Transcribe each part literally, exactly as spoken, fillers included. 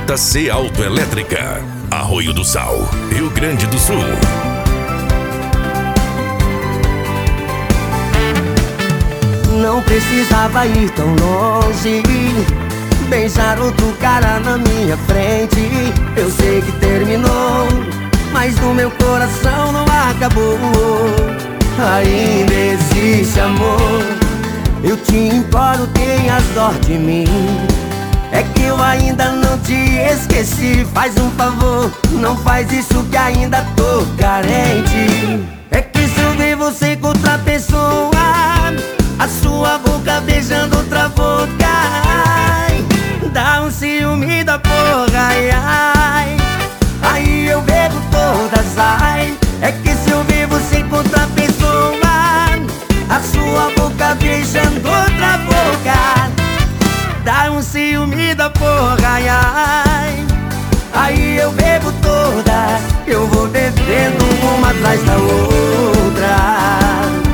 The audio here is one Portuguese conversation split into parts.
J C Autoelétrica, Arroio do Sal, Rio Grande do Sul. Não precisava ir tão longe, beijar outro cara na minha frente. Eu sei que terminou, mas no meu coração não acabou. Ainda existe amor. Eu te imploro, tenhas dó de mim. É que eu ainda não te esqueci. Faz um favor, não faz isso que ainda tô carente. É que se eu ver você com outra pessoa, a sua boca beijando outra boca, ai, dá um ciúme da porra, ai, ai. Aí eu bebo todas, ai. É que se eu ver você com outra pessoa, a sua boca beijando outra boca, dá um ciúme da porra, ai, ai. Aí eu bebo todas, eu vou bebendo uma atrás da outra.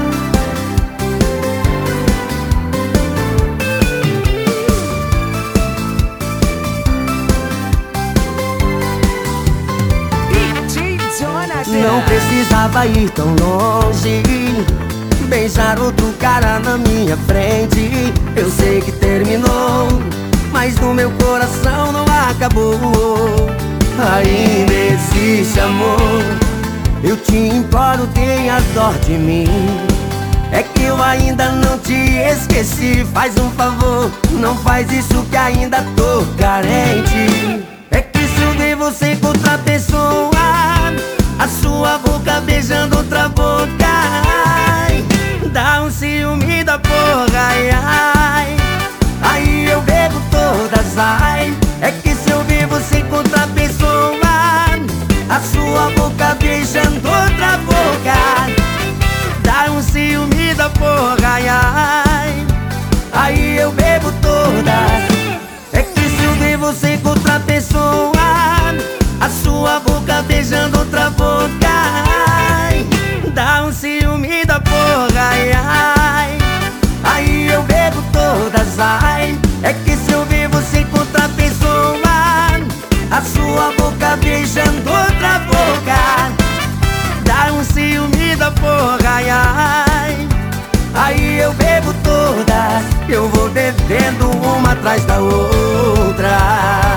Não precisava ir tão longe, beijar outro cara na minha frente. Eu sei que terminou, mas no meu coração não acabou. Ainda existe amor. Eu te imploro, tenhas dó de mim. É que eu ainda não te esqueci. Faz um favor, não faz isso que ainda tô carente. É que se eu ver você com outra pessoa, a sua boca beijando outra boca, ai, dá um ciúme da porra, ai, ai. Aí eu bebo todas, ai. É que se eu ver você com outra pessoa, a sua boca beijando outra boca, dá um ciúme da porra, ai, ai. Aí eu bebo todas. É que se eu ver você com outra pessoa, a sua boca beijando outra boca, ai, dá um ciúme da porra, ai, ai. Aí eu bebo todas, ai. É que se eu ver você com outra pessoa, a sua boca beijando outra boca, dá um ciúme da porra, ai, ai. Aí eu bebo todas, eu vou bebendo uma atrás da outra.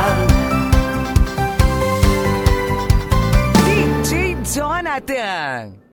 D J Jonathan.